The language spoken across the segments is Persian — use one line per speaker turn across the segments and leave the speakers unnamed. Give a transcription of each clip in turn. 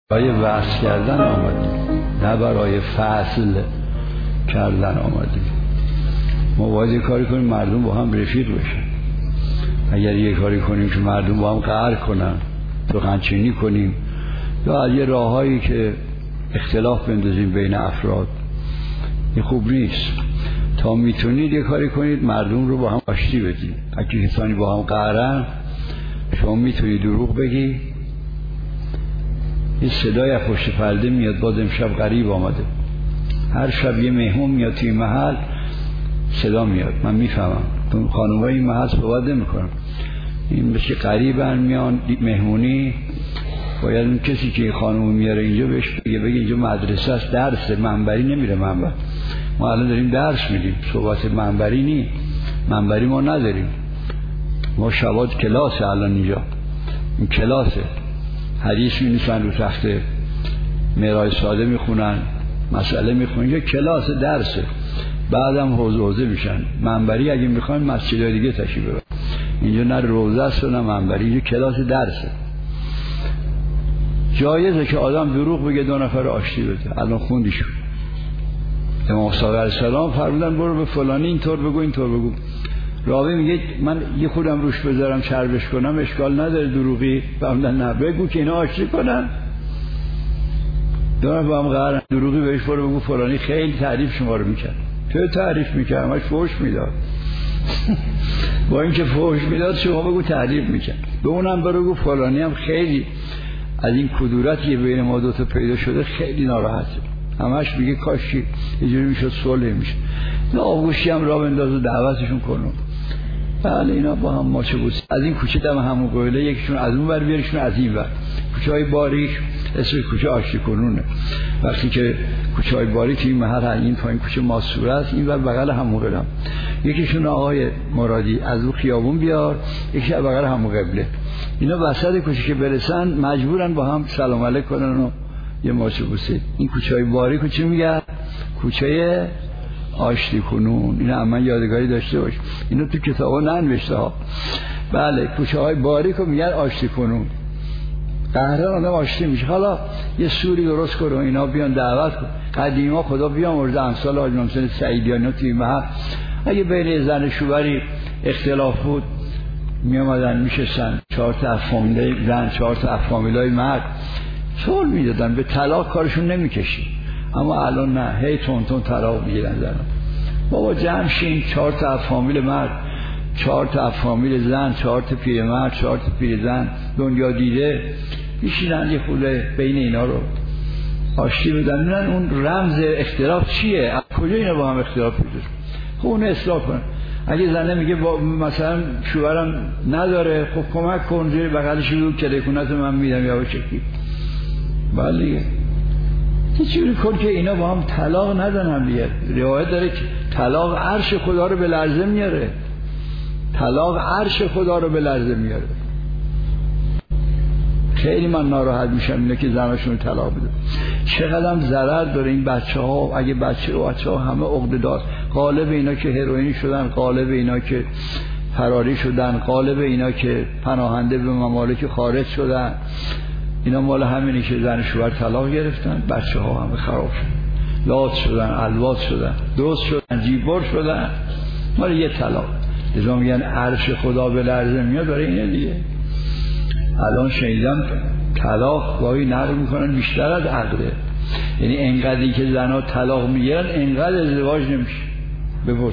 برای وصل کردن آمدیم، نه برای فصل کردن آمدیم. ما باید یه کاری کنیم مردم با هم رفیق بشن. اگر یه کاری کنیم که مردم با هم قهر کنن، سخنچینی کنیم، یا از یه راههایی که اختلاف بندازیم بین افراد، این خوب نیست. تا میتونید یه کاری کنید مردم رو با هم آشتی بدید. اگه کسانی با هم قهرن، شما میتونید دروغ بگی، این صدای از پشت پرده میاد. باز امشب غریب آمده، هر شب یه مهمون میاد توی محل، صدا میاد، من میفهمم. خانومای این محل صحبت نمیکنم، این بشه غریبن میان مهمونی، باید اون کسی که خانوم میاره اینجا بهش بگه اینجا مدرسه است، درسه، منبری نمیره. منبر ما الان داریم درس میدیم، صحبت منبری نی، منبری ما نداریم. ما شبات کلاسه، الان اینجا این کلاسه، حدیث می‌نویسن رو تخته، معراج ساده میخونن، مسئله میخونن، اینجا کلاس درسه. بعدم حوزه میشن. منبری اگه میخواین مسجدهای دیگه تشریف ببرید، اینجا نه روزه است و نه منبری، اینجا کلاس درسه. جایزه که آدم دروغ بگه دو نفر آشتی بده. الان خوندیشون امام صادق علیه السلام فرمودن برو به فلانی اینطور بگو اینطور بگو. راوی میگه من یه خودم روش بذارم چربش کنم اشکال نداره، دروغی؟ فرمودن نه، بگو که اینا آشتی کنن. دو نفر با هم قهرن، دروغی بهش برو بگو فلانی خیلی تعریف شما رو میکرد. چه تعریف میکرد؟ همش فحش میداد. با اینکه فحش میداد شما بگو تعریف میکرد. به اونم برو بگو فلانی هم خیلی از این کدورتی بین ما دوتا پیدا شده خیلی ناراحته، همش میگه کاشی یه جوری میشد صلح میشه. آغوشی هم را بنداز و دعوتشون کنم. بله اینا با هم ماچه بود. از این کوچه دم همون قوله، یکیشون از اون ور بیارشون از این ور. کوچه های باریک اسم کوچه آشتی کنونه. وقتی که کوچه های باریک این محل این پایین کوچه ماسوره است، این ور بغل همون قوله. یکیشون آقای مرادی از اون خیابون بیار، یکی از بغل همون قبله. اینا وسط کوچه که برسن مجبورن با هم سلام علیک کنن و یه ماچه بوسه. این کوچه های باریک کوچه میگه کوچه آشتی کنون. اینا من یادگاری داشته باش، اینو تو کتابا ننوشته ها. بله کوچه های باریک رو میگن آشتی کنون. قهران آدم آشتی میشه. حالا یه سوری درست کن و اینا بیان دعوت کن. قدیما خدا بیامرزه امثال حاج محسن سعیدیانی توی محل، اگه بین زن شوهری اختلاف بود میامدن میشستن، 4 تا از فامیلای زن 4 تا از فامیلای مرد صلح میدادن، به طلاق کارشون نمیکشید. اما الان نه، هی تون تون طلاق میگیرن زن. بابا جمع شین، 4 تا از فامیل مرد، 4 تا از فامیل زن، 4 تا پیر مرد، 4 تا پیر زن، دنیا دیده میشینن یه خوله بین اینا رو آشتی بدن. میرن اون رمز اختلاف چیه؟ از کجا اینا با هم اختلاف پیدا شد؟ خب اون اصلاح کنن. اگه زنه میگه مثلا شوهرم نداره، خب کمک کن، زیر بغلش رو کلیکونت من میدم یا چکی. بله دیگه یه چیزی کن که اینا با هم طلاق ندن هم دیگه. روایت داره که طلاق عرش خدا رو به لرزه میاره. طلاق عرش خدا رو به لرزه میاره. خیلی من ناراحت میشم اینا که زنشون طلاق بده. چقدر هم ضرر داره این بچه ها. اگه بچه ها همه عقده دار، غالب اینا که هروئین شدن، غالب اینا که فراری شدن، غالب اینا که پناهنده به ممالک خارج شدن، اینا مال همینی که زن شوهر طلاق گرفتن. بچه ها همه خراب شدن، لات شدن، الواط شدن، دوست شدن، جیبور شدن، مال یه طلاق. لذا میگن عرش خدا به لرزه میاد برای اینه دیگه. الان شنیدم طلاق گاهی نقل میکنن بیشتر از عقله. یعنی انقدری که زنها طلاق میگیرن انقدر ازدواج نمیشه. بپرس.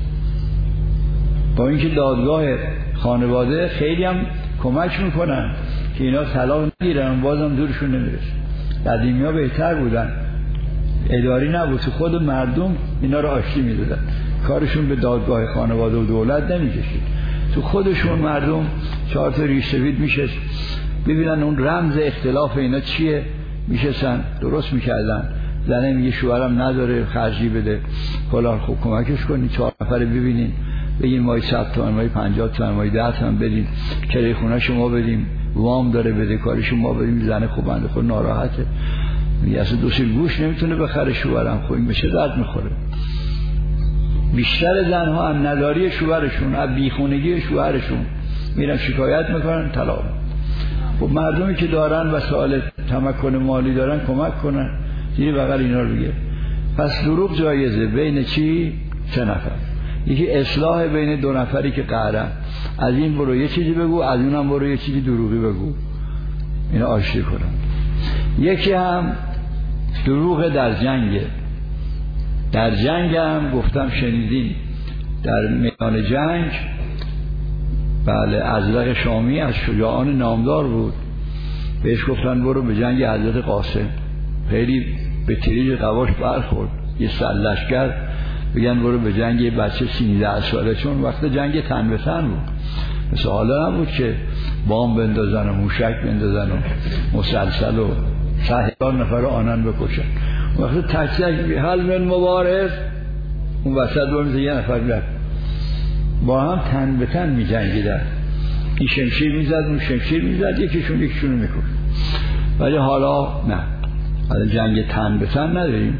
با اینکه دادگاه خانواده خیلی هم کمک میکنن که اینا طلاق نگیرن، بازم دورشون نمیرسه. قدیمی‌ها بهتر بودن، اداری نبود، تو خود مردم اینا رو آشتی میدادن، کارشون به دادگاه خانواده و دولت نمیکشید. تو خودشون مردم 4 تا ریش سفید میشه ببینن اون رمز اختلاف اینا چیه، میشستن درست میکردن. زنه میگه شوهرم نداره خرجی بده فلان، خوب کمکش کنی، 4 نفر ببینین، بگین مایی 100 تومن، مایی 50 تومن، مایی 10 تومن بدین، کرایه خونه شما بدیم، وام داره بده کاری شما بدیم. زن خوب بنده خود ناراحته، میگه اصلا 2 سیل گوش نمیتونه بخره شوهرم، خب این به چه درد میخوره؟ بیشتر زنها از نداری شوهرشون، از بیخونگی شوهرشون میرن شکایت میکنن طلاق. خب مردمی که دارن وسایل تمکن مالی دارن کمک کنن، زیر بغل اینا رو بگیر. پس دروغ جایزه بین چی؟ 3 نفر. یکی اصلاح بین 2 نفری که قهرن، از این برو یه چیزی بگو، از اونم برو یه چیزی دروغی بگو، اینا آشتی کنن. یکی هم دروغ در جنگه. در جنگ هم گفتم شنیدین در میدان جنگ، بله، ازرق شامی از شجاعان نامدار بود، بهش گفتن برو به جنگ حضرت قاسم. خیلی به تریج قواش برخورد، یه سرلشکر بگن برو به جنگ یه بچه 13 ساله، چون وقت جنگ تن به تن بود، مثل حالا نبود که بام بندازن و موشک بندازن و مسلسل و 1000 نفر رو آنن بکشن. وقتی تک تک حل من مبارز، اون وسط برمیزه یه نفر میرد، با هم تن به تن می جنگیدن، این شمشیر میزد اون شمشیر میزد، یکیشون رو میکن. ولی حالا نه، حالا جنگ تن به تن نداریم.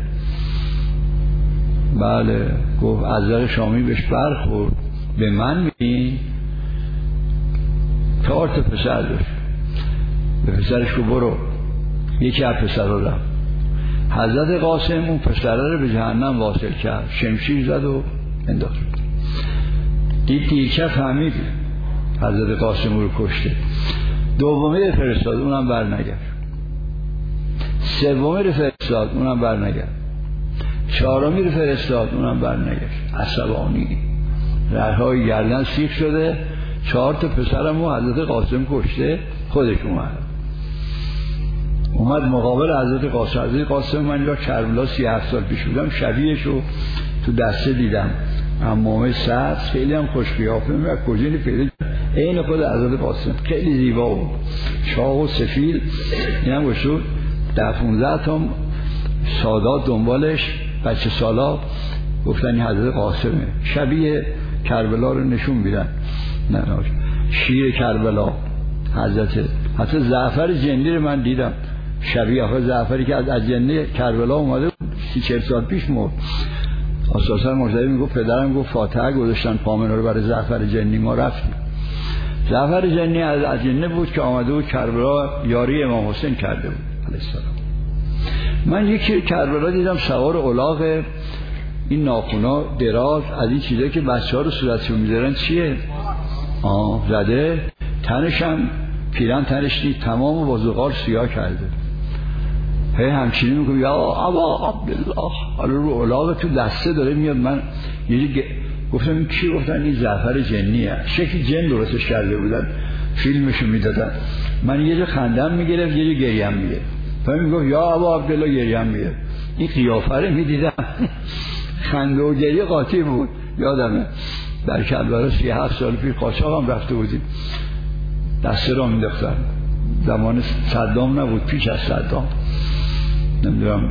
بله، گفت ازرق شامی بهش برخورد، به من میگی 4 تا پسر داشت، به پسرش گفت برو، یکی از پسر رو رفت. حضرت قاسم اون پسره رو به جهنم واصل کرد، شمشیر زد و انداخت. دید دیرکه فهمید حضرت قاسم رو کشته. دومی رو فرستاد، اونم بر نگرد. سومی رو فرستاد، اونم بر نگرد. 4می رو فرستاد، اونم بر نگرد. عصبانی رههای گردن سیخ شده، 4 تا پسرمو حضرت قاسم کشته، خودش اومد مقابل حضرت قاسم. حضرت قاسم من یا کربلا 37 سال پیش بودم، شبیهش رو تو دسته دیدم، عمامه سبز، خیلی هم خوش قیافه و کجینی پیدا عین خود حضرت قاسم، خیلی زیبا بود، چاق و سفید. اینم گوشو 15 تا سادات دنبالش، بچه سالا، گفتن این حضرت قاسمه، شبیه کربلا رو نشون میدن. نه شیر کربلا حتی زعفر جندی رو من دیدم شبیه آخه زعفری که از جنده کربلا اومده 30-40 سال پیش مرد. اساسا مرتضی میگفت پدرم گفت فاتحه گذاشتن پامنه رو برای زعفر جنی، ما رفتیم. زعفر جنی از جنه بود که آمده بود کربلا یاری امام حسین کرده بود علیه السلام. من یکی کربلا دیدم سوار الاغ، این ناخونا دراز از این چیزایی که بچه‌ها رو صورتشون میذارن چیه؟ زده، تنش هم پیرن تنش دید تمام بازوقار سیاه کرده. هی همچینی میگم یا ابا عبدالله، حالا رو الاغ تو دسته داره میاد. من یه گفتم این کی؟ گفتن این زعفر جنیه، شکل جن درستش کرده بودن، فیلمشو میدادن. من یه جا خندم میگرفت، یه جا گریم میگرفت. فهم میگفت یا ابا عبدالله، گریم میگرفت. این قیافه رو میدیدم، خنده و گریه قاطی بود. یادمه در کربلا 37 سال پیش قاچاق هم رفته بودیم، دسته را مینداختن، زمان صدام نبود، پیش از صدام، نمیدونم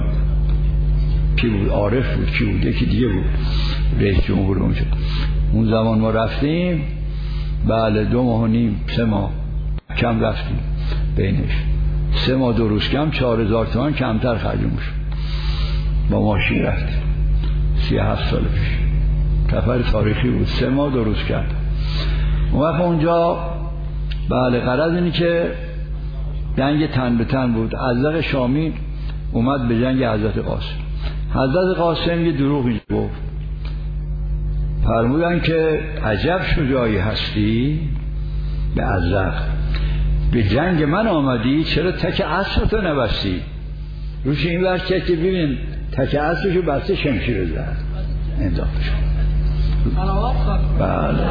کی بود، عارف بود کی بود، یکی دیگه بود رئیس جمهور اونجا. اون زمان ما رفتیم، بله 2 ماه و نیم 3 ماه کم رفتیم بینش، 3 ماه 2 روز کم 4000 تومان کمتر خرجمون شد. با ماشین رفتیم 37 سال پیش، سفر تاریخی بود، 3 ماه 2 روز کرد. اون وقت اونجا بله غرض اینی که جنگ تن به تن بود. ازرق شامی اومد به جنگ حضرت قاسم. حضرت قاسم یه دروغی گفت، فرمودن که عجب شجاعی هستی به ازرق، به جنگ من آمدی، چرا تک اسبتو نبستی؟ روش این ورکه که ببین تک اسبشو بسته، شمشیر زد انداخت شد. بله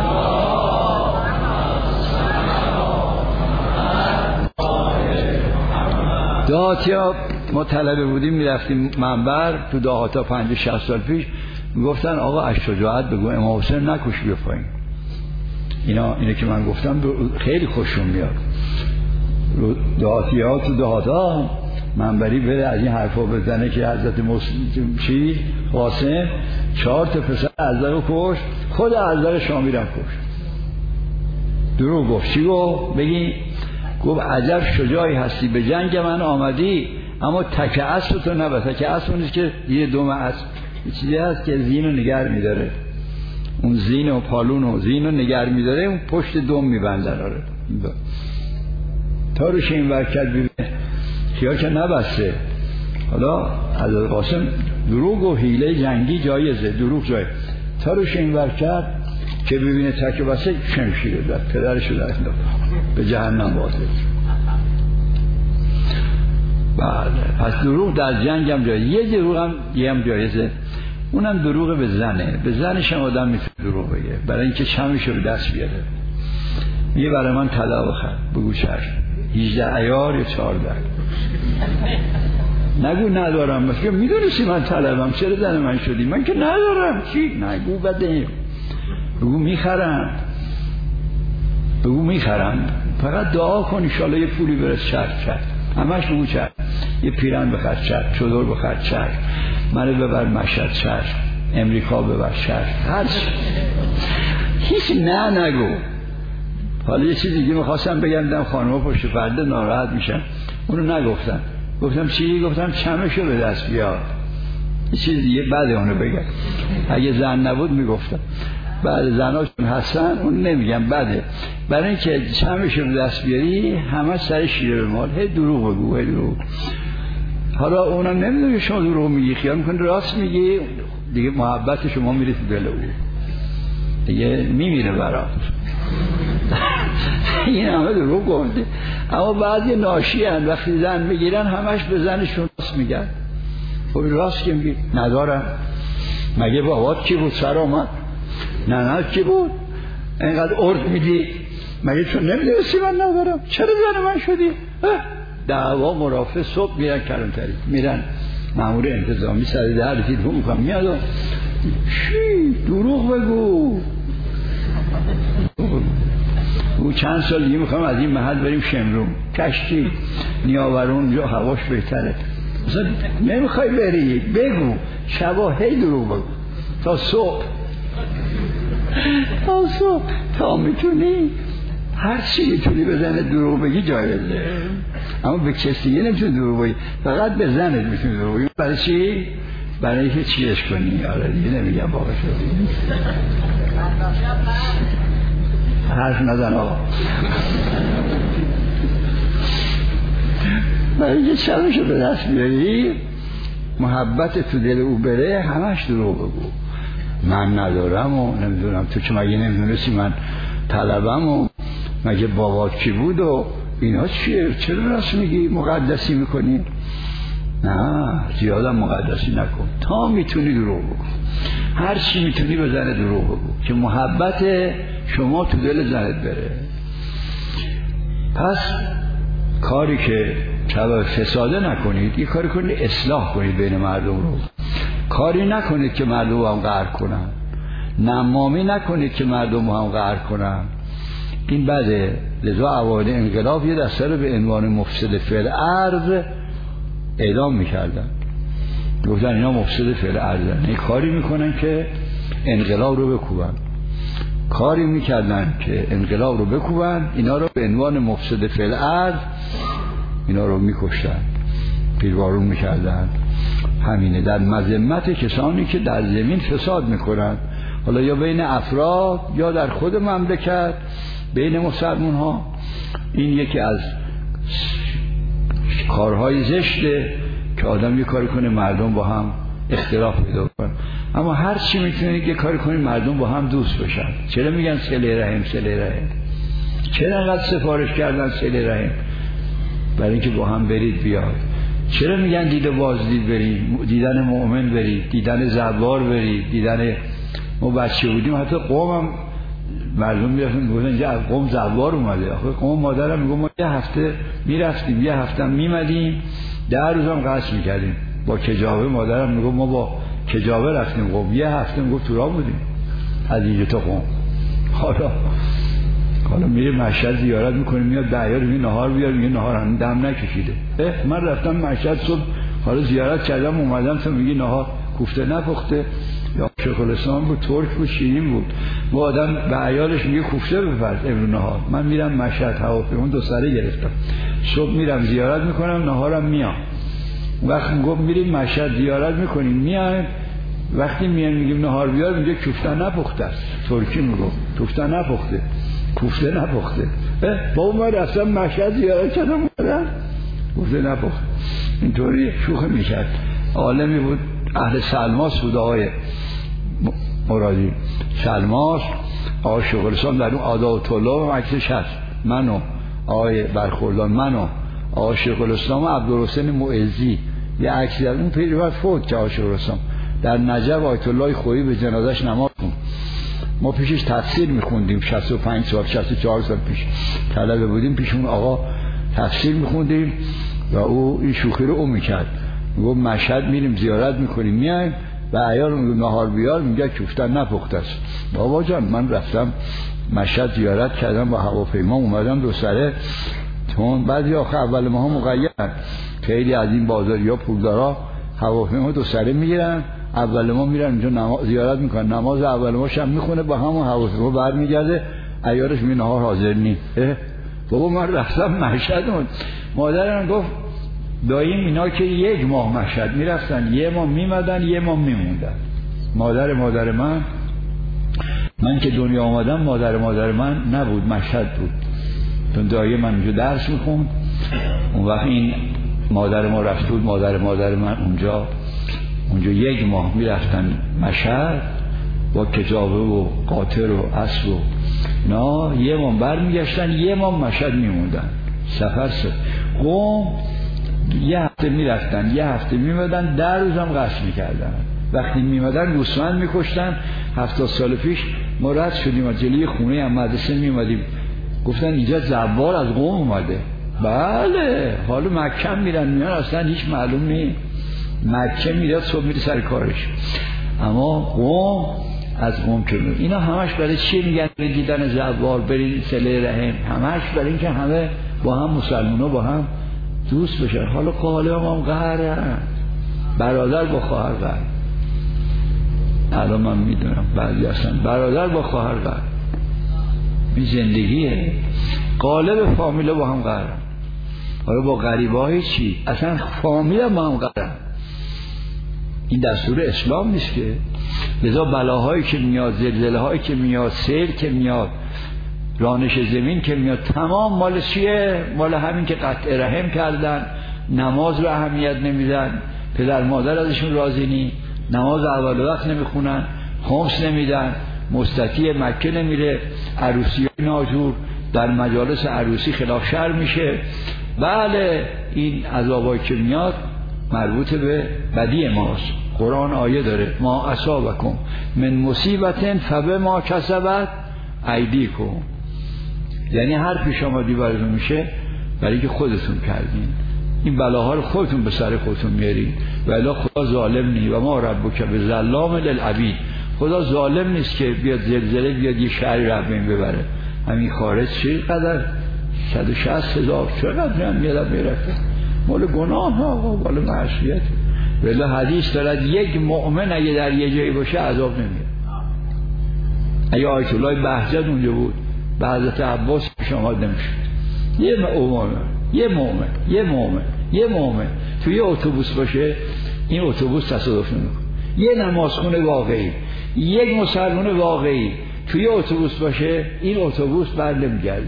دهاتیا ما طلبه بودیم میرفتیم منبر تو دهاتا 50-60 سال پیش، میگفتن آقا از شجاعت بگو، امام حسین نکش بیا پایین. اینا که من گفتم خیلی خوشم میاد. دهاتیا تو دهاتا منبری بره از این حرفا بزنه که حضرت قاسم 4 تا پسر ازرق کشت، خود ازرق شامی رو کشت. دروغ گفت. چی گفت؟ بگی گفت عجب شجاعی هستی، به جنگ من آمدی اما تک اسب تو نبر. تک اسب نیست که یه دوم اسب، یه چیزی هست که زین رو نگر میداره، اون زین و پالون و زین رو نگر میداره، اون پشت دوم میبندن. آره تارش این ورکت ببینه خیال که نبسته. حالا حضرت قاسم دروغ و حیله جنگی جایزه، دروغ جایز. تارش این ورکت که ببینه تک بسته شمشیر داد، پدرش رو داد به جهنم واضح. بله، پس دروغ در جنگ هم جایزه. یه دروغ هم یه هم جایزه، اونم دروغ به زنه. به زنش هم آدم میتونه دروغ بگه برای اینکه چمش رو به دست بیاره. یه برای من طلا بخر، بگو چشم، 18 عیار یا 14. نگو ندارم، بس که میدونستی من طلبم، چرا زن من شدی؟ من که ندارم. چی؟ نگو بده، بگو میخرم، بگو میخرم. فقط دعا کن انشالله یه پولی برس. چرک همش بگو چرک. یه پیرن بخر چرک، چادر بخر چرک، منو ببر مشهد چرک، امریکا ببر چرک، هر چی. هیچ نگو. حالا یه چیز دیگه میخواستم بگم، دم خانم‌ها پشت پرده ناراحت میشن، اونو نگفتم. گفتم چی؟ گفتم چمشو به دست بیار. یه چیز دیگه بعد اونو بگم. اگه زن نبود میگفتم. بعد زناشون هستن اون نمیگم بده. برای اینکه چمشو به دست بیاری همه سر شیر به مال. هی دروغ بگو، هی دروغ. حالا اونم نمیدونه شما دروغ میگی، خیال میکنه راست میگی، دیگه محبت شما میره تو دل او، دیگه میمیره برات. این همه دروغ گفته. اما بعضی ناشی هن وقتی زن میگیرن همش به زنشون راست میگن. خب راست که میگی ندارم. مگه بابات کی بود سر آمد؟ نه کی بود؟ اینقدر ارد میدی؟ مگه چون نمیدونستی من ندارم؟ چرا زن من شدی؟ دعوا مرافع صبح میرن کلانتری، میرن مأمور انتظامی سر در تلفن میکنم میاد. چی؟ دروغ بگو. او چند سال دیگه میخوام از این محل بریم شمرون، کشتی نیاورون، جا هواش بهتره. مثلا نمیخوای بری، بگو. شبا هی دروغ بگو تا صبح، تا صبح، تا میتونی هر چی میتونی بزنه دروغ بگی جایزه. اما به کسی دیگه نمیتونی دروغ بگی، فقط به زنت میتونی دروغ بگی. برای چی؟ برای اینکه چیش کنی. آره دیگه نمیگم واقعا شدی. حرف نزن آقا. برای اینکه چمشو به دست بیاری، محبت تو دل او بره، همش دروغ بگو. من ندارم و نمیدونم، تو که مگه نمیدونستی من طلبم و مگه بابات کی بود و اینا چیه؟ چرا راست میگی؟ مقدسی میکنی؟ نه، زیادم مقدسی نکن. تا میتونی دروغ بگو، هر چی میتونی بزنه دروغ بگو که محبت شما تو دل زنت بره. پس کاری که سبب فساده نکنید، یه کاری کنید اصلاح کنید بین مردم رو. کاری نکنید که مردم هم قهر کنن، نمامی نکنید که مردم هم قهر کنن. این بده. لذا اوایل انقلاب یه دسته رو به عنوان مفسد فعل ارض اعدام میکردن، گفتن اینا مفسد فعل ارضن. این کاری میکنن که انقلاب رو بکوبن، کاری میکردن که انقلاب رو بکوبن، اینا رو به عنوان مفسد فعل ارض اینا رو میکشتن، پیروارون میکردن. همینه در مذمت کسانی که در زمین فساد میکنن، حالا یا بین افراد یا در خود مملکت بین مسلمان ها. این یکی از کارهای زشته که آدم یه کاری کنه مردم با هم اختلاف پیدا کنن. اما هر چی میتونید یه کاری کنید مردم با هم دوست بشن. چرا میگن صله رحم صله رحم؟ چرا انقدر سفارش کردن صله رحم؟ برای اینکه با هم برید بیاد. چرا میگن دید بازدید برید، دیدن مؤمن برید، دیدن زوار برید، دیدن ما بچه بودیم حتی قومم مردم میرفتن میگفتن اینجا قوم زوار اومده. آخه قوم مادرم میگم ما یه هفته میرفتیم، یه هفته میمدیم، 10 روزم قصد میکردیم با کجاوه. مادرم میگم ما با کجاوه رفتیم قوم، یه هفته میگفت تو راه بودیم از اینجا تا قوم. حالا میره مشهد زیارت میکنیم، میاد دعیار میگه نهار بیار، میگه نهار هم دم نکشیده. من رفتم مشهد صبح، حالا زیارت کردم اومدم تو میگی نهار کوفته نپخته یا شیخ الاسلام بود، ترک بود، شیرین بود. و آدم به عیالش میگه کوفته بفرست امروز نهار. من میرم مشهد هواپیما 2 سره گرفتم، صبح میرم زیارت میکنم، نهارم میام. وقتی میگم میریم مشهد زیارت میکنیم میایم، وقتی میایم میگیم نهار بیار میگه کوفته نپخته است. ترکی میگم کوفته نپخته، کوفته نپخته. بابا من رفتم مشهد زیارت کردم اومدم. گفته نه بابا اینطوری شوخی میکرد. عالمی بود اهل سلماس بود آقای مرادی. سلماس آقای شغلستان در اون آداب طلاب مکسش هست. من و آقای برخوردان، من و آقای شغلستان و عبدالحسین معزی یه عکسی از اون پیرمرد فوت که آقای شغلستان در نجف آیت الله خویی به جنازش نماز خوند. ما پیشش تفسیر میخوندیم 65 سال 64 سال پیش طلبه بودیم، پیش اون آقا تفسیر میخوندیم و او این شوخی رو میکرد. میگه مشهد میریم زیارت میکنیم میایم و عیال نهار بیار میگه کوفتن نپخته است. بابا جان من رفتم مشهد زیارت کردم با هواپیما اومدم دو سره تون. بعضی آخه اول ماها مقیدن، خیلی از این بازاریا پولدارا هواپیما دو سره میگیرن، اول ما میرن اونجا زیارت میکنن، نماز اول ما شب میخونه با همون هواپیما برمیگرده عیالش می نهار حاضر نی. بابا من رفتم مشهد. مادرم گفت داییم اینا که یک ماه مشهد میرفتن، یه ماه میمدن یه ماه میموندن. مادر من که دنیا آمدم مادر من نبود، مشهد بود. چون دایی من اونجا درس میخوند. اون وقت این مادر ما رفت بود، مادر من اونجا یک ماه میرفتن مشهد با کتابه و قاطر و اسب و نه، یه ماه برمیگشتن یه ماه مشهد میموندن. سفر قوم یه هفته میرفتن یه هفته میمدن، 10 روزم قصد میکردن. وقتی میمدن گوسفند میکشتن. 70 سال پیش ما رد شدیم از جلوی خونه هم مدرسه میمدیم، گفتن اینجا زوار از قوم اومده. بله حالا مکه میرن میان اصلا هیچ معلوم نیست. مکه میره صبح میره سر کارش، اما قوم از قوم که میره. اینا همش برای چی میگن؟ برای دیدن زوار، برای صله رحم، همش برای اینکه همه با هم مسلمونا با هم دوست بشن. حالا قاله هم قهرن، برادر با خواهر قهر. الان من میدونم بعضی هستن برادر با خواهر قهر، این زندگیه. قالب فامیل با هم قهرن. حالا با غریبه های چی؟ اصلا فامیل با هم قهرن. این دستور اسلام نیست که. لذا بلاهایی که میاد، زلزله هایی که میاد، سیل که میاد، رانش زمین که میاد، تمام مال چیه؟ مال همین که قطع رحم کردن، نماز رو اهمیت نمیدن، پدر مادر ازشون راضی نی، نماز اول وقت نمیخونن، خمس نمیدن، مستطیع مکه نمیره، عروسی ناجور در مجالس عروسی خلاف شرع میشه. بله این عذابایی که میاد مربوط به بدی ماست. قرآن آیه داره ما اصابکم من مصیبت فبما کسبت ایدیکم، یعنی هر پیش آمدی براتون میشه برای که خودتون کردین. این بلاها رو خودتون به سر خودتون میارین. ولی خدا ظالم نیست و ما ربک بظلام للعبید. خدا ظالم نیست که بیاد زلزله بیاد یه شهری رو بین ببره. همین خارج چقدر 160,000 چقدر هم میاد میرفته مال گناه ها، مال معصیت. ولی حدیث دارد یک مؤمن اگه در یه جایی باشه عذاب نمیاد. اگه آیت الله بهجت اونجا بود به حضرت عباس شما نمیشه. یه مؤمن توی اتوبوس باشه، این اتوبوس تصادف نمیکنه. یه نمازخون واقعی، یک مسلمان واقعی توی اتوبوس باشه، این اتوبوس بر نمیگرده.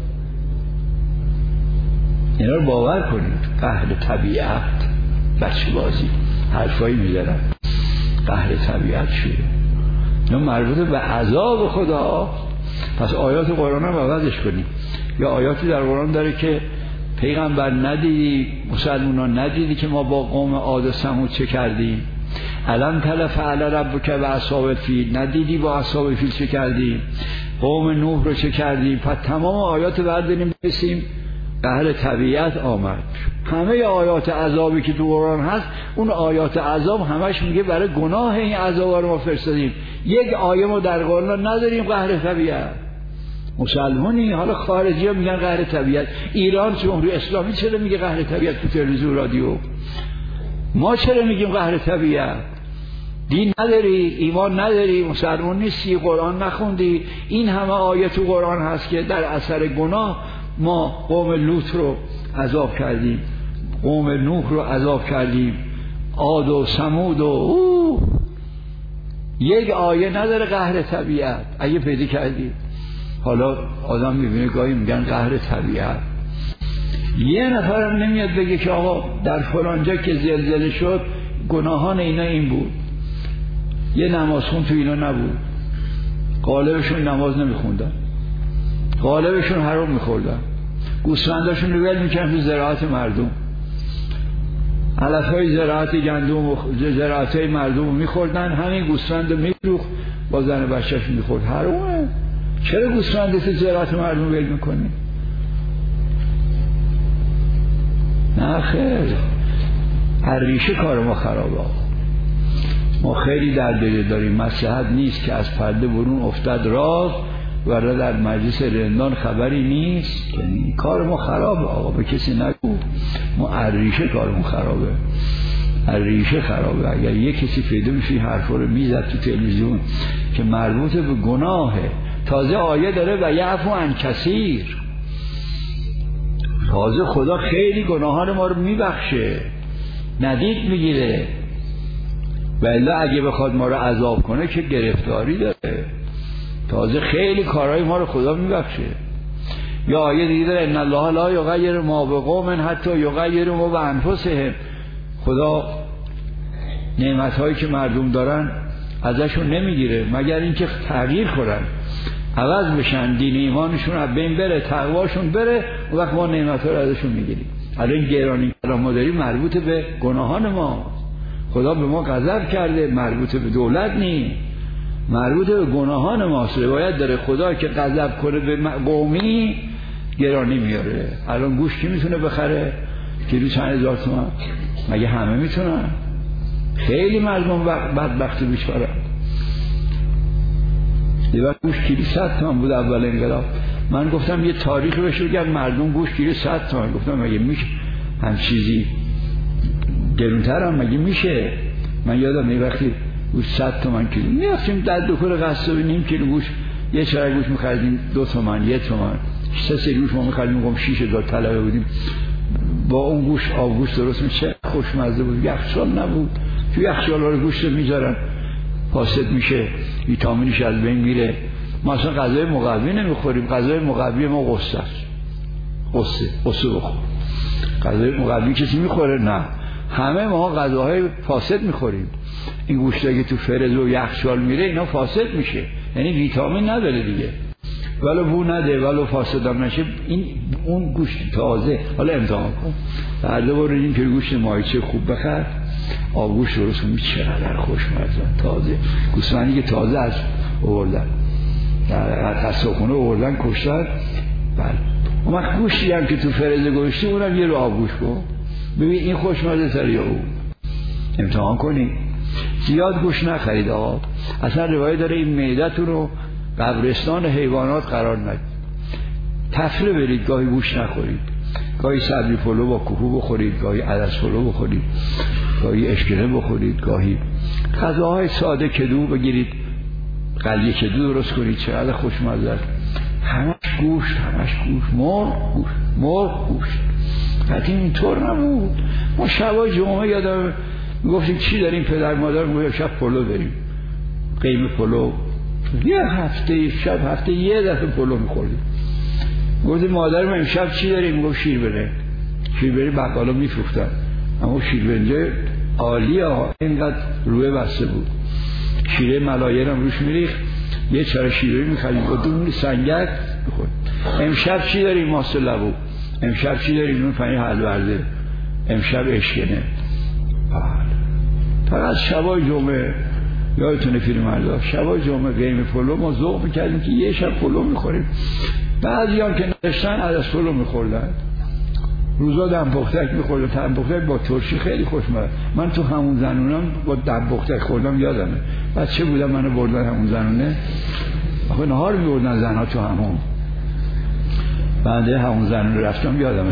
اینا رو باور کنید. قهر طبیعت بچه بازی حرفایی میذارن. قهر طبیعت چیه؟ اینا مربوط به عذاب خدا. پس آیات قرآن هم عوضش کنید. یا آیاتی در قرآن داره که پیغمبر ندیدی، مسلمانان ندیدی که ما با قوم عاد و ثمود چه کردیم؟ الم تر فعل ربک و اصحاب الفیل، ندیدی با اصحاب الفیل چه کردیم؟ قوم نوح رو چه کردیم؟ پس تمام آیات برداریم برسیم قهر طبیعت آمد. همه آیات عذابی که تو قرآن هست، اون آیات عذاب همش میگه برای گناه این عذاب رو ما فرستادیم. یک آیه ما در قرآن نداریم قهر طبیعت. مسلمانی حالا خارجی ها میگن قهر طبیعت. ایران جمهوری اسلامی چرا میگه قهر طبیعت تو تلویزیون رادیو؟ ما چرا میگیم قهر طبیعت؟ دین نداری، ایمان نداری، مسلمان نیستی، قرآن نخوندی. این همه آیه تو قرآن هست که در اثر گناه ما قوم لوط رو عذاب کردیم، قوم نوح رو عذاب کردیم، عاد و ثمود و یک آیه نداره قهر طبیعت. اگه پیدا کردید حالا آدم میبینه گاهی میگن قهر طبیعت. یه نفرم نمیاد بگه که آقا در فلانجا که زلزله شد گناهان اینا این بود. یه نمازخون تو اینا نبود، غالبشون نماز نمیخوندن، غالبشون حرام میخوردن، گوسفنداشون رو ول میکنن تو زراعت مردم، علفهای زراعت گندم و زراعتهای مردم رو میخوردن، همین گوسفند رو میفروخت با زن بچه‌ش میخورد. حرامه. چرا گوسفند تو زراعت مردم ول میکنی؟ نه خیر، هر ریشه کار ما خرابه. ما خیلی درد داریم، مصلحت نیست که از پرده برون افتاد راز و در مجلس رندان خبری نیست. کار ما خرابه آقا، به کسی نگو. ما هر ریشه کارمون خرابه، هر ریشه خرابه. اگر یک کسی پیدا میشه این حرفا رو میزد تو تلویزیون که مربوط به گناهه، تازه آیه داره و یعفو عن کثیر، تازه خدا خیلی گناهان ما رو میبخشه، ندید میگیره، و الا اگه بخواد ما رو عذاب کنه که گرفتاری داره. تازه خیلی کارهای ما رو خدا میبخشه. یا آیه دیگه داره ان الله لا یغیر ما بقوم حتی یغیروا ما بانفسهم. خدا نعمت‌هایی که مردم دارن ازشون نمیگیره مگر اینکه تغییر کنن، عوض بشن، دین ایمانشون از بین بره، تقواشون بره، و وقت ما نعمت‌ها رو ازشون میگیریم. الان گرانی که ما داریم مربوط به گناهان ما. خدا به ما غضب کرده، مربوط به دولت نیست، مربوط به گناهان ماست. روایت داره خدا که غضب کنه به قومی گرانی میاره. الان گوشت کی میتونه بخره؟ کیلو چند هزار تومان؟ مگه همه میتونن؟ خیلی مردم بدبخت بیچاره. دیگه گوشت کیلو 100 تومان بود اول انقلاب. من گفتم یه تاریخ بشه بگم مردم گوشت کیلو 100 تومان. گفتم مگه میشه هم چیزی گرونتر هم مگه میشه؟ من یادم یه وقتی گوشت 100 تومان کیلو میرفتیم در دکان قصابی، نیم کیلو گوشت، یه چرخ گوشت می‌خریدیم 2 تومان، 1 تومان، 3 سری گوشت ما می‌خریدیم، میگم 6000 طلبه بودیم. با اون گوشت آب گوشت درست چه خوشمزه بود. یخچال نبود، تو یخچال‌ها رو گوشت می‌ذارن فاسد میشه، ویتامینش از بین میره. ما اصلا غذای مقوی نمیخوریم، غذای مقوی ما قصه است. قصه بخور. غذای مقوی کسی میخوره؟ نه، همه ما غذاهای فاسد میخوریم. این گوشت که تو فرز و یخچال میره اینا فاسد میشه، یعنی ویتامین نداره دیگه، ولو بو نده ولو فاسد هم نشه. این اون گوشت تازه. حالا امتحان کن، بعد بردیم که گوشت ماهیچه خوب بخر، آبگوشت درست کنی، چقدر خوشمزه تازه. گوسفندی که تازه از آوردن در قصابخونه آوردن کشتن، بله. اما گوشتی هم که تو فرز گوشتی اونم یه رو آبگوشت کن ببین این خوشمزه تر یا اون. امتحان کنی. زیاد گوشت نخرید آقا. اصلا روایت داره این معدتون رو قبرستان حیوانات قرار ندید. تفره برید، گاهی گوشت نخورید، گاهی سبزی پلو با کوهو بخورید، گاهی عدس پلو بخورید، گاهی اشکره بخورید، گاهی غذاهای ساده کدو بگیرید، قلیه کدو درست کنید، چقدر خوشمزه. همش گوشت، مرغ گوشت. حتی اینطور نبود. ما شبای جمعه یادم میگفتیم چی داریم، پدر مادر میگفت شب پلو داریم، قیمه پلو. یه هفته یه دفعه پلو میخوردیم. گفتیم مادرم امشب چی داریم؟ میگفت شیربره بقالا میفروختن، اما شیربرنجه عالی ها، اینقدر روی بسته بود، شیره ملایر هم روش میریخت، یه چرا شیره میخریم با دون سنگک بخوریم. امشب چی داریم؟ ماست لبو. امشب چی داریم؟ نون پنیر حلورده. امشب اشکنه. فقط شبای جمعه یادتونه پیرمردا شبای جمعه قیمه پلو ما ذوق میکردیم که یه شب پلو میخوریم. بعضی هم که نداشتن عدس پلو میخوردن، روزا دم پختک میخوردن. دم پختک با ترشی خیلی خوشمزه. من تو همون زنونم با دم پختک خوردم، یادمه بچه بودم منو بردن همون زنونه، آخه نهار میبردن زنها تو همون. بعد همون زنونه رفتم، یادمه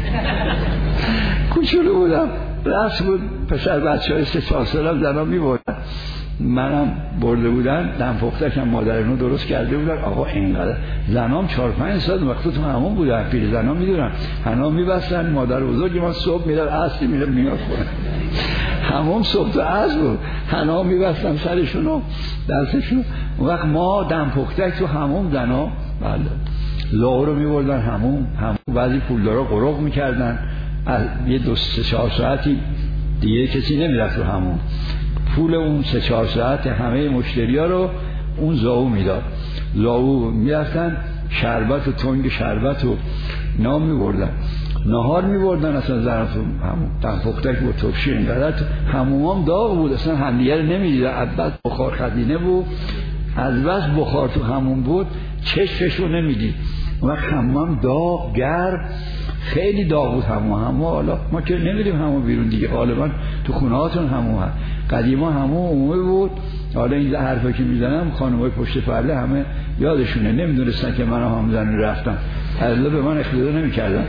کوچولو بودم، رفت بود پسر بچه های 3-4 سالم زنها میبردن، منم برده بودن. دم پختک هم مادرانو درست کرده بودن. آقا اینقدر زنام 4-5 سال وقتی تو همون بودن، پیر زنام میدونن حنا میبستن. مادر بزرگی ما صبح میرن عصر میاد خونه، همون صبح تا عصر بود، حنا میبستن سرشونو دستشون. اون وقت ما دم پختک تو همون زنا بله. لاغو رو میبردن همون بعضی پولدارا قرق میکردن، یه 2-4 ساعتی دیگه کسی نمیرفت رو همون، پول اون 3-4 ساعت همه مشتری ها رو اون زاو میداد. زاو میرفتن شربت و تنگ شربت و نام میبردن، نهار میبردن. اصلا ظرف همون تنفختک و ترشی اینقدر هموم داغ بود، اصلا همدیگه رو نمیدیدن. از بس بخار خدینه بود، از بس بخار تو همون بود چشمش رو نمیدید. اون هموم داغ گرم، خیلی داغ بود همون. حالا ما که نمیدیم همون بیرون دیگه، غالبا تو خونه هاتون همون هست. قدیما همون عمومی بود. حالا این حرفا که میزنم خانمای پشت پرده همه یادشونه، نمیدونستن که من هم زنی رفتم، اصلا به من اختیار نمیکردن.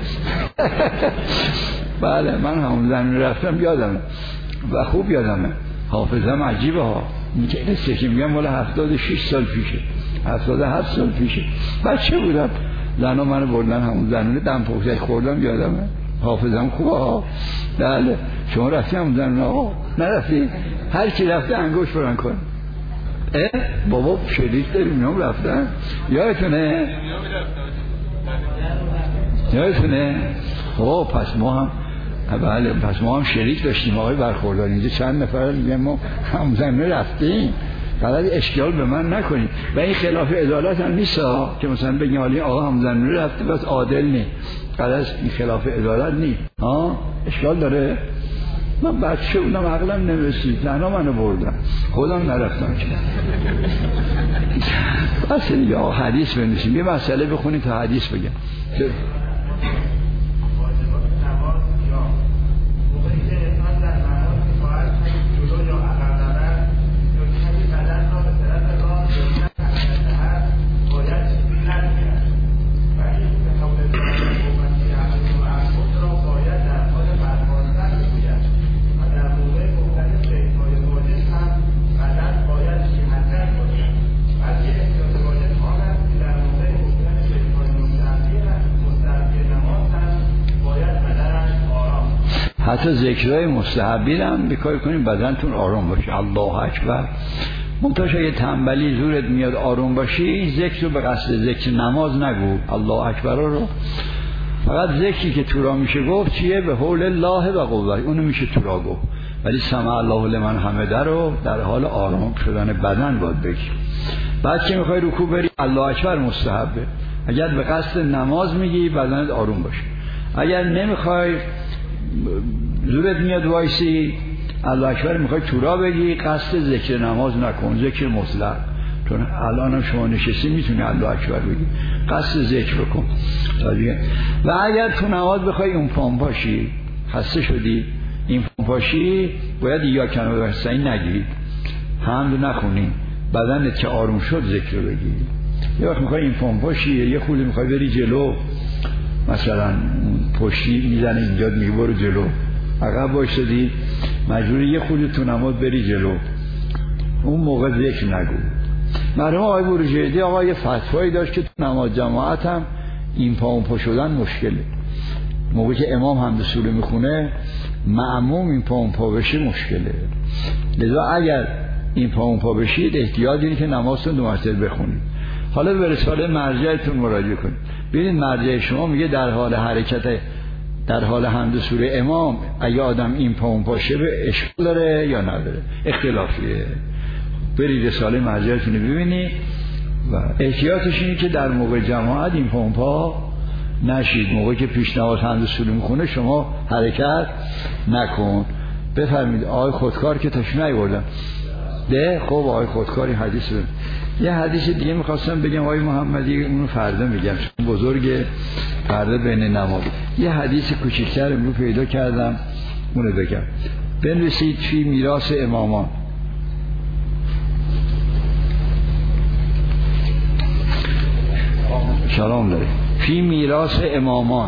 بله من هم زنی رفتم یادمه و خوب یادمه، حافظم عجیبه ها. میگه که میگم والا 76 سال پیشه، 77 سال پیشه، بچه بودم زنا منو بردن همون زنونه دم پختک خوردم یادمه، حافظم خوبه ها. بله شما رفتی همون زنونه ها؟ نرفتی؟ هر کی رفته انگوش برن کن. بابا شریک داریم اینام رفتن یادتونه؟ پس ما هم بله پس ما هم شریک داشتیم آقای برخوردار. اینجا چند نفر میگن ما هم زنونه رفتیم، فقط اشکال به من نکنید. و این خلاف عدالت هم نیست که مثلا بگیم حالی آقا هم زنونه رفته بس عادل نیست، قدر این خلاف عدالت نیست. اشکال داره؟ من بچه بودم عقلم نمیرسید، زنها منو بردن، خودم نرفتم که. بس دیگه حدیث بنویسیم، یه مسئله بخونیم تا حدیث بگم. حتی ذکرهای مستحبی هم بکار کنیم بدنتون آرام باشه. الله اکبر. منتها یه تنبلی زورت میاد آروم باشی، ذکر رو به قصد ذکر نماز نگو. الله اکبر رو فقط ذکری که تو را میشه گفت چیه؟ به حول الله و قوت، اونو میشه تو را گفت. ولی سمع الله لمن حمده رو در حال آرام شدن بدن باید بگی. بعد که میخوای رکوع بری الله اکبر مستحبه. اگر به قصد نماز میگی بدنت آروم باشه. اگر نمیخوای زورت میاد وایسی الله اکبر میخوای تو را بگی، قصد ذکر نماز نکن، ذکر مطلق. چون الان هم شما نشستی میتونی الله اکبر بگی، قصد ذکر بکن. و اگر تو نماز بخوای اون پام پاشی، خسته شدی این پام پاشی، باید یا کنه برسایی نگی، حمد نخونی، بدنت که آروم شد ذکر بگی. یه وقت میخوای این پام پاشی، یه خودی میخوای بری جلو، مثلا پشتی میزنه اینجا میگه برو جلو، عقب بایستادی مجبوری یه خودی تو نماز بری جلو، اون موقع ذکر نگو. مرحوم آقای بروجردی آقا یه فتوایی داشت که تو نماز جماعت هم این پا اون پا شدن مشکله. موقعی که امام حمد سوره میخونه مأموم این پا اون پا بشه مشکله. لذا اگر این پا اون پا بشید احتیاط اینه که نمازتون 2 مرتبه بخونید. حالا به رساله مرجعتون مراجعه کنید، ببینید مرجع شما میگه در حال حرکت، در حال حمد سوره امام اگه آدم این پا اون پاشه به اشکال داره یا نداره، اختلافیه. برید رساله مرجعتون رو ببینید و احتیاطش اینه که در موقع جماعت این پا اون پا نشید. موقعی که پیش نماز حمد سوره میخونه شما حرکت نکن. بفرمید آقای خودکار که تشریف نیاوردن ده. خب آقای خودکاری حدیث رو. یه حدیث دیگه میخواستم بگم آقای محمدی، اونو فردا میگم چون بزرگ، فردا بین نماز. یه حدیث کوچیک‌تر امروز پیدا کردم اونو بگم. بنویسید فی میراث امامان. سلام داره. فی میراث امامان.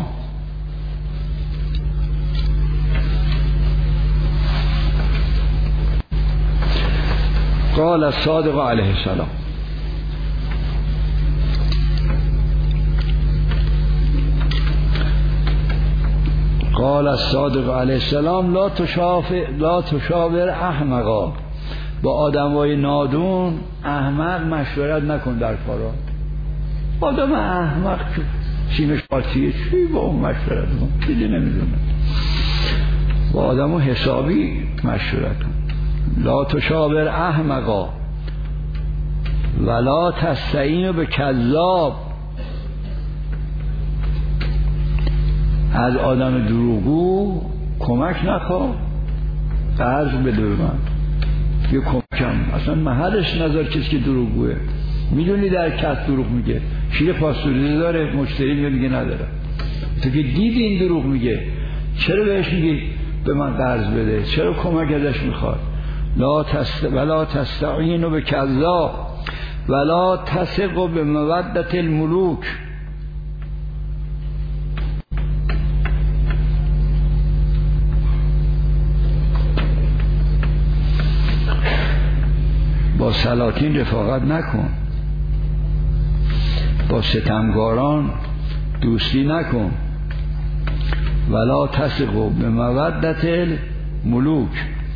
قال الصادق علیه السلام قال الصادق علیه السلام لا تشاور احمقا. با آدمای نادون احمق مشورت نکن در کارا. آدم احمق سینش قاطیه، چی با اون مشورت کن؟ چیزی نمیدونه. با آدمو حسابی مشورت کن. لا تشاور احمقا ولا تستعین به کذاب. از آدم دروغگو کمک نخواه، قرض بده به من یه کمکم، اصلا محلش نظر کسی که دروغگوه. میدونی در کس دروغ میگه، شیر پاستوریزه داره، مشتری میگه نداره. تو که دیدی این دروغ میگه، چرا بهش میگی به من قرض بده؟ چرا کمک ازش میخواد؟ ولا تستعینوا بکذاب ولا تثقوا بمودة الملوک. با سلاطین رفاقت نکن، با ستمگاران دوستی نکن. ولا تثقوا بمودة الملوک.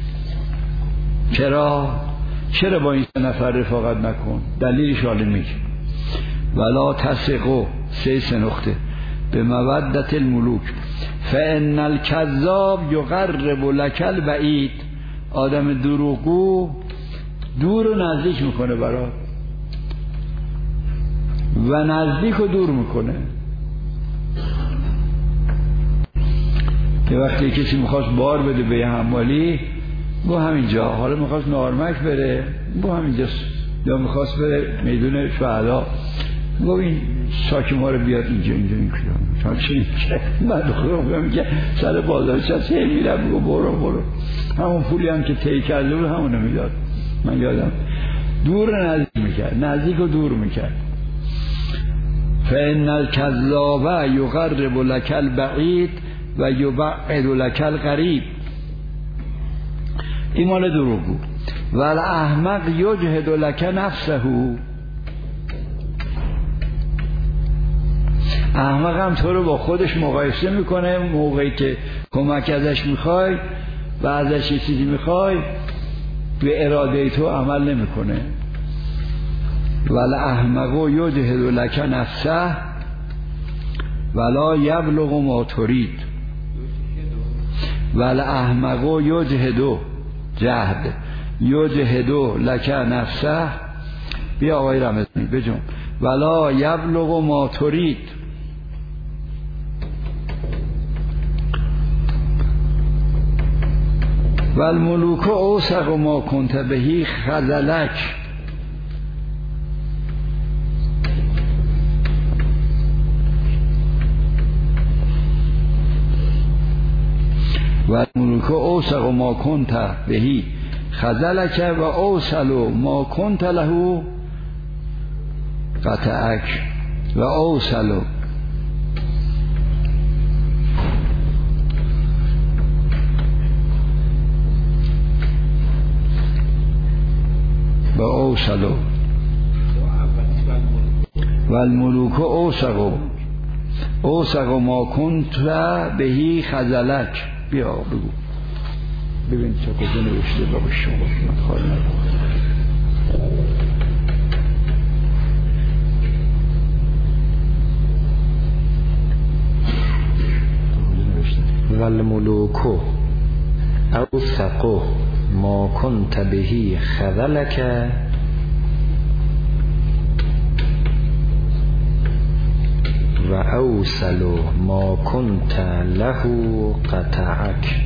چرا با این 3 نفر رفاقت نکن؟ دلیلش حالا میگه. ولا تثقوا 3 نقطه بمودة الملوک فان الکذاب یقرب لک البعید. آدم دروغگو دور و نزدیک میکنه برات و نزدیک و دور میکنه. یه وقتی کسی میخواست بار بده به یه حمالی، گو همینجا، حالا میخواست نارمک بره، گو همینجاست، یا میخواست بره میدون شهدا، گو این ساک ما رو بیاد اینجا این کلام چی من خودم میگه سر بازارش هست میرم، گو برو همون پولی هم که طی کرده بود همونو میداد. من یادم دور نزدیک میکرد، نزدیک و دور میکرد. فإن الكذاب یقرب لک البعید و یبعد لک القریب. این مال دروغگو. و الاحمق یجهد لک نفسه. احمق هم تو رو با خودش مقایسه میکنه موقعی که کمک ازش میخوای و ازش یه چیزی میخوای، به اراده تو عمل نمیکنه. والاحمق یجهد لک نفسه ولا یبلغ ما ترید. والاحمق یجهد لک نفسه. بیا آقای رمضانی بجون. ولا یبلغ ما ترید. والملوک اوثق ما کنت بهی خذلک. والملوک اوثق ما کنت بهی خذلک و اوصل ما کنت له قطعک و اوصل و اوصلو. والملوک اوثق ما کنت بهی خذلک. بیا بگو، ببین چه کجا نوشته بابا شما من خواهی نکنم.
والملوک اوثق ما کنت بهی خذلک و اوصل ما کنت له قطعک.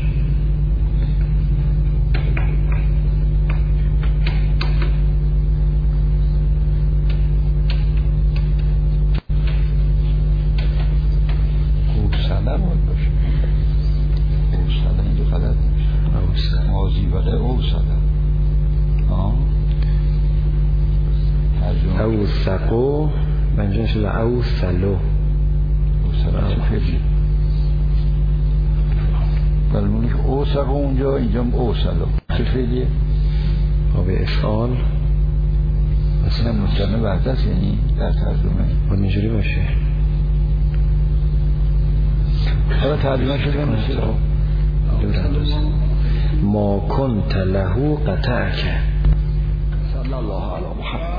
اوصله باید باشه، اوصله اینجا غلط میشه، ماضی بله اوصله.
اوثقو منجان شده اوصلو.
اوصله چه فعلی؟ بلمونی که اوثقو اونجا، اینجا اوصلو چه فعلیه؟
به افعال
اصلا مستنه وحده است، یعنی در ترجمه
باید اینجوری باشه.
حالا ترجمه شده نمیشه
ما کنت له قطعک.
صلی الله علی محمد.